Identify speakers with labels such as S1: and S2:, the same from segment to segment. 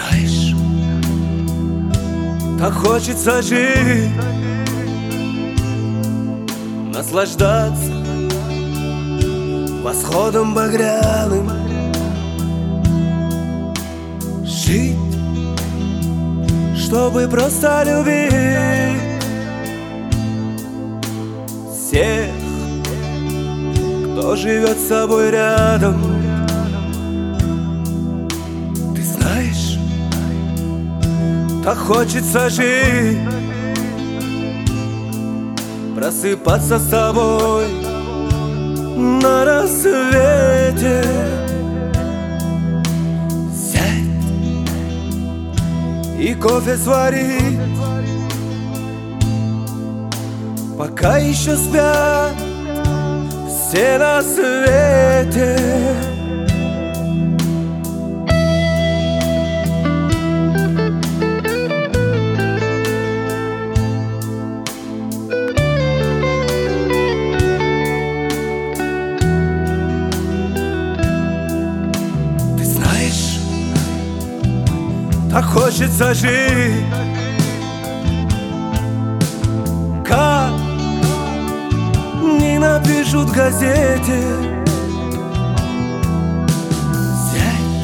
S1: знаешь, так хочется жить, наслаждаться восходом багряным, жить, чтобы просто любить всех, кто живет с собой рядом. Ты знаешь, так хочется жить, просыпаться с тобой на рассвете. Сядь и кофе сварить, пока еще спят все на свете. Ты знаешь, так хочется жить, как не напишут в газете. Сядь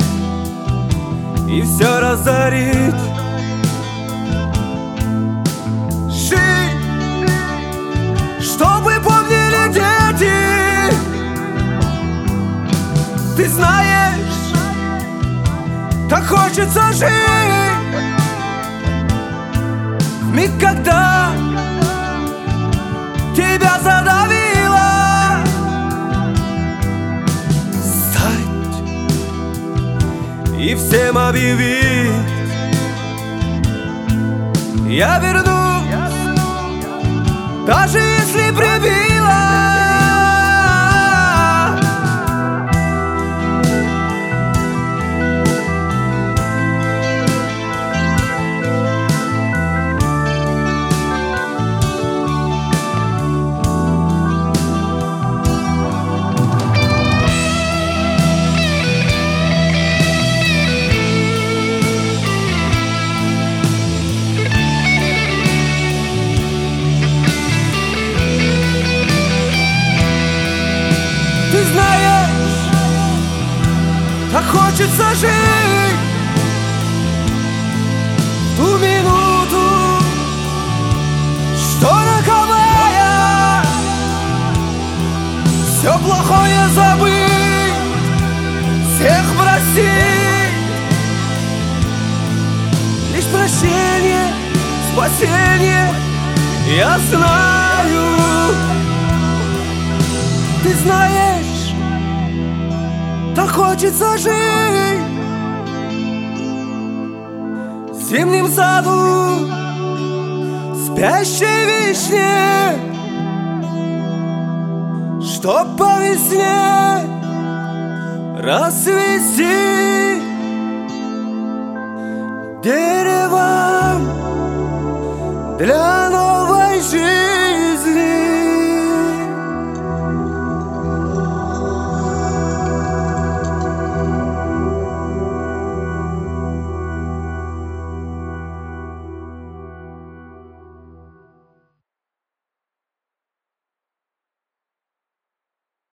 S1: и все разорить, жить, чтобы помнили дети. Ты знаешь, так хочется жить в миг, когда тебя задавило. Встать и всем объявить: я вернусь, даже если прибило. Ты знаешь, так хочется жить в ту минуту, что роковая, все плохое забыть, всех простить. Лишь прощение, спасение, я знаю. Ты знаешь, так хочется жить в зимнем саду спящей вишни, чтоб по весне расцвести деревом для